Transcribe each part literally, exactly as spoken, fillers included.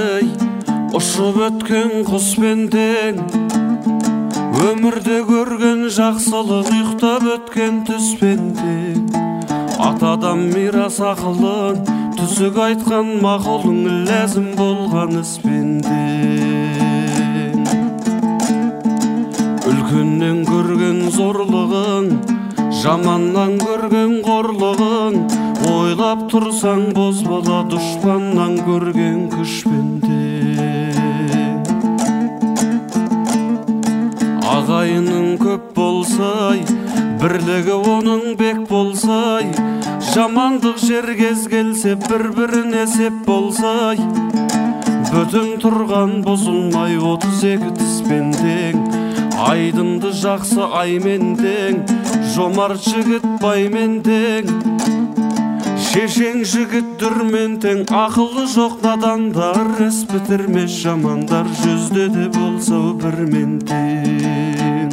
ей, ұшып өткен құспен тең. Өмірде көрген жақсылық ұйықтап өткен түспен тең. Атадан мирас ақылын, түзік айтқан мақұлың ләзім болған іспен тең. Үлкеннен көрген зорлығың, жаманнан көрген қорлығың, ойлап тұрсаң бозбала дұшпаннан көрген күшпен тең. Ағайының көп болсай, бірлігі оның бек болсай, жамандық жергез келсе бір-біріне сеп болсай, бүтін тұрған бұзылмай отыз екі тіспен тең. Айдынды жақсы аймен тең, жомарт жігіт баймен тең. Шешең жігіт дүрмен тең, ақылы жоқ надандар іс бітірмес жамандар, жүзде де болса бірмен тең.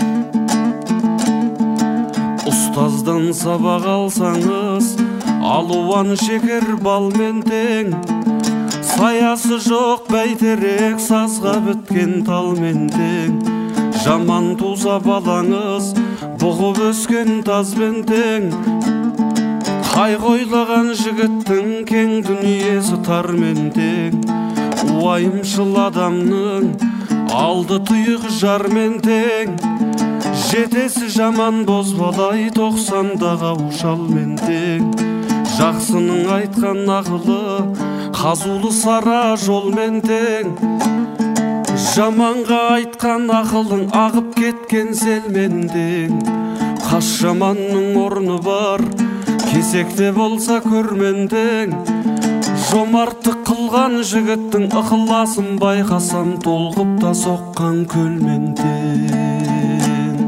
Ұстаздан сабақ алсаңыз, алуан шекер балмен тең. Саясы жоқ бәйтерек, сазға біткен талмен тең. Жаман туса балаңыз, бұғып өскен тазбен тең. Қай қойлаған жігіттің кең дүниесі тармен тең. Уайымшыл адамның алды тұйық жармен тең. Жетесі жаман бозбалай, тоқсандағы ушалмен тең. Жақсының айтқан ақылы, қазулы сара жолмен тең. Жаманға айтқан ақылың, ағып кеткен селмен тең. Қас жаманның орны бар, кесекте болса көрмен тең. Жомарттық қылған жігіттің ықыласын байқасам, толқып та соққан көлмен тең.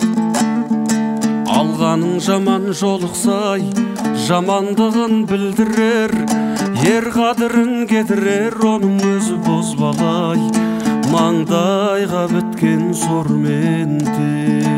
Алғаның жаман жолықсай, жамандығын білдірер, ер қадірін кетірер, оның өзі бозбалай, маңдайға біткен сормен тең.